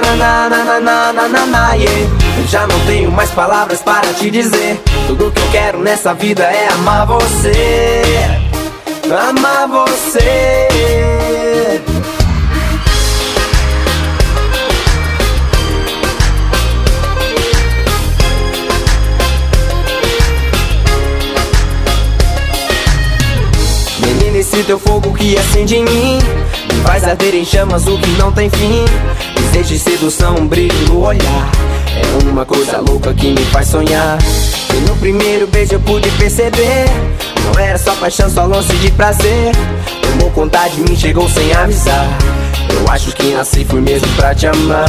yeah. Eu já não tenho mais palavras para te dizer. Tudo que eu quero nessa vida é amar você. Amar você. Menina, esse teu fogo que acende em mim me faz arder em chamas o que não tem fim. Desejo e sedução, um brilho no olhar. É uma coisa louca que me faz sonhar. E no primeiro beijo eu pude perceber, não era só paixão, só lance de prazer. Tomou conta de mim, chegou sem avisar. Eu acho que nasci, fui mesmo pra te amar.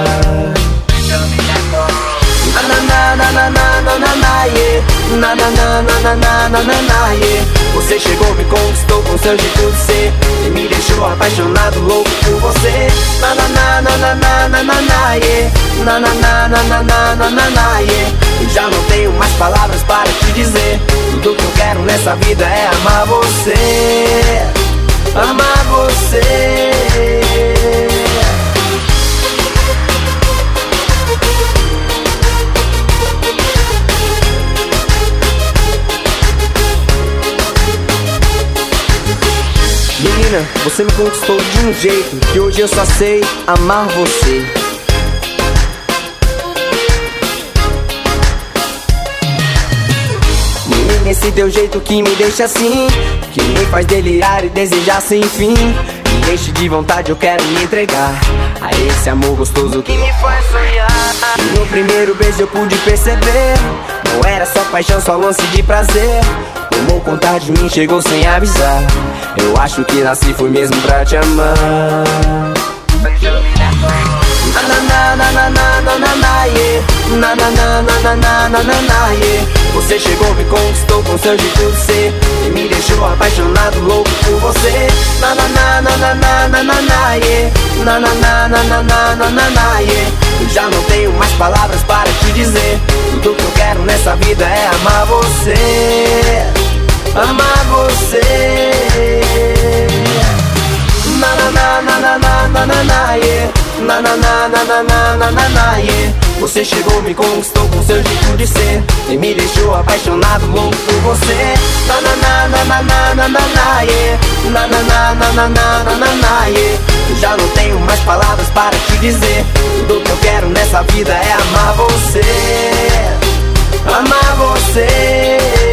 Yeah. Você chegou, me conquistou com seu jeito de ser e me deixou apaixonado, louco por você. Yeah. Eu já não tenho mais palavras para te dizer. Tudo que eu quero nessa vida é amar você. Amar você. Menina, você me conquistou de um jeito que hoje eu só sei amar você. Menina, esse teu jeito que me deixa assim, que me faz delirar e desejar sem fim. Me enche de vontade, eu quero me entregar a esse amor gostoso que me faz sonhar. E no primeiro beijo eu pude perceber, não era só paixão, só lance de prazer. Tomou conta de mim, chegou sem avisar. Eu acho que nasci, fui mesmo pra te amar. Yeah. Você chegou, me conquistou com seu jeito de ser e me deixou apaixonado, louco por você. Yeah. Eu já não tenho mais palavras para te dizer. Tudo que eu quero nessa vida é amar você. Amar você. Yeah. Você chegou, me conquistou com seu jeito de ser e me deixou apaixonado, louco por você. Yeah. Eu já não tenho mais palavras para te dizer. Tudo que eu quero nessa vida é amar você. Amar você.